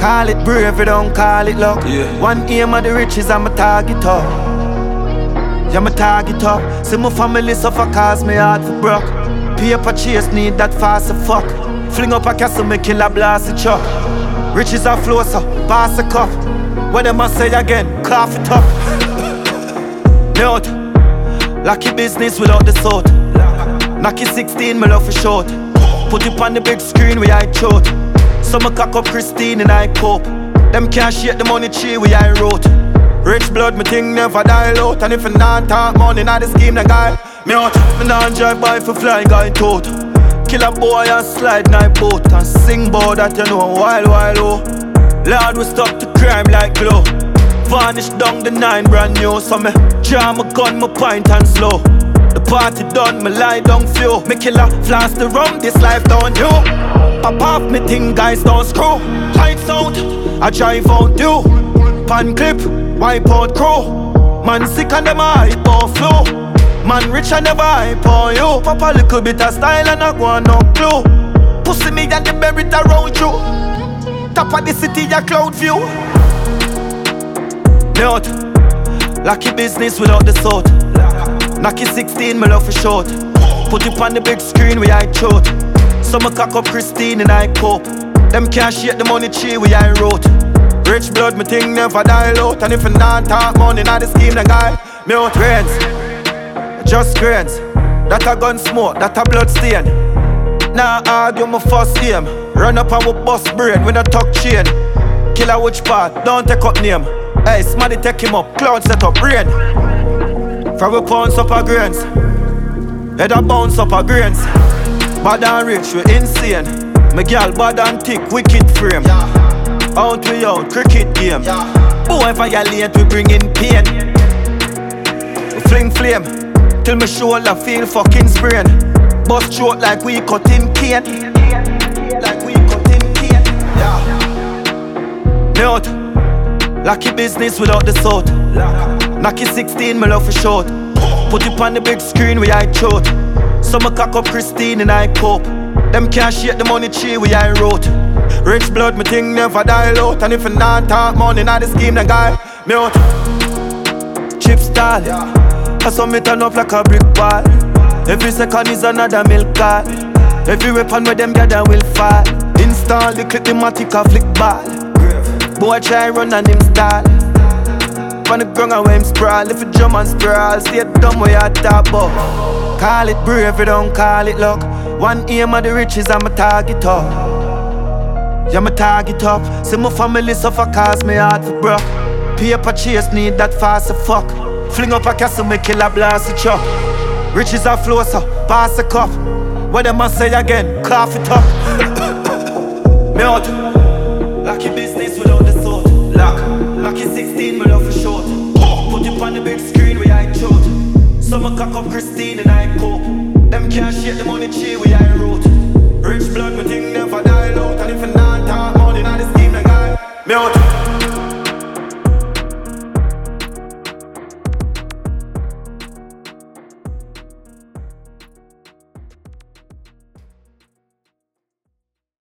Call it bravery, don't call it luck. One aim of the riches, I'm a target up. Yeah, my target up. See my family suffer cause me heart for broke. Paper chase need that fast as fuck. Fling up a castle, me kill a blast the chuck. Riches are flow, so pass the cup. What them a say again, cough it up. Note, lucky business without the salt. Knocky 16, me love for short. Put it on the big screen where I chote. So me cock up Christine and I cope. Them can't shake the money tree where I wrote. Rich blood, me thing never die out. And if I not talk money, not the scheme, the guy. Me out, me not drive by for fly guy tote. Kill a boy and slide night boat. And sing bout that you know, while oh. Lord, we stop the crime like glow. Vanish down the 9 brand new. So me draw my gun, my pint and slow. The party done, me lie down few. Me killer flash the rum, this life don't you. Pop off me thing, guys don't screw. Lights out, I drive out you. Pan clip, wipe out crew. Man sick and them a hype on flow. Man rich and never hype on you. Pop a little bit of style and I go on no clue. Pussy me and the merit around you. Top of the city, a cloud view. Note, lucky business without the salt. Knocky 16, me love for short. Put it on the big screen where I chote. So me cock up Christine and I cope. Them can't shake the money tree where I wrote. Rich blood, me thing never die out. And if I not talk money, not the scheme, the guy. Me out grains, just grains. That a gun smoke, that a blood stain. Nah argue my first aim. Run up and we bust brain with a tuck chain. Killer which part, don't take up name. Hey, smarty take him up, cloud set up, rain. From we pounds up a grains. Head a bounce up a grains. Bad and rich, we insane. My girl bad and thick, wicked frame. Out we out, cricket game. Boy violate, we bring in pain. We fling flame, till my shoulder feel fucking sprain. Bust throat like we cutting cane. Like we cutting cane. Note, lucky business without the salt. Knocky 16, me love for short. Put it on the big screen where I chote. So me cock up Christine and I cope. Them can't shake the money tree where I wrote. Rich blood, me thing never die out. And if I not talk money, not the scheme, the guy. Me out. Chip style, I saw me turn up like a brick wall. Every second is another milk call. Every weapon with them gather will fall. Install the clip, the matic a flick ball. Boy try run and him stall. On the ground and when him sprawl. If you drum and sprawl, stay dumb where you top up. Call it bravery, don't call it luck. One aim of the riches, I'm a target up. Yeah, my target up. See my family suffer cause me heart for broke. Paper chase need that fast as fuck. Fling up a castle, me kill a blast the chuck. Riches are flow, so pass the cup. What them a say again, cough it up. Me out. Lucky business without the salt. Lucky 16, me love for short. Put it on the big screen where I chote. So me cock up Christine and I cope. Them can't shake the money tree where I wrote.